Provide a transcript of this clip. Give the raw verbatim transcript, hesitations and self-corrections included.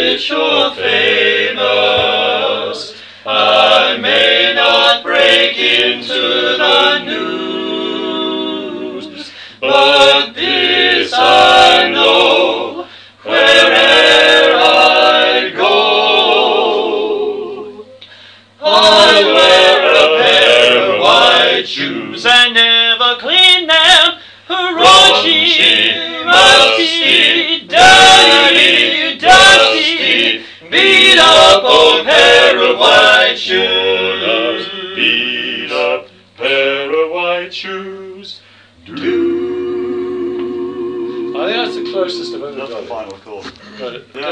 rich or famous, I may not break into the news, but this I know, where'er I go, I wear a pair of white shoes and never clean them. Raunchy, musty, dirty, dusty, beat up old pair of white shoes. Beat up pair of white shoes. Do. I think that's the closest I've ever That's got the it. final chord. Got it. Yeah.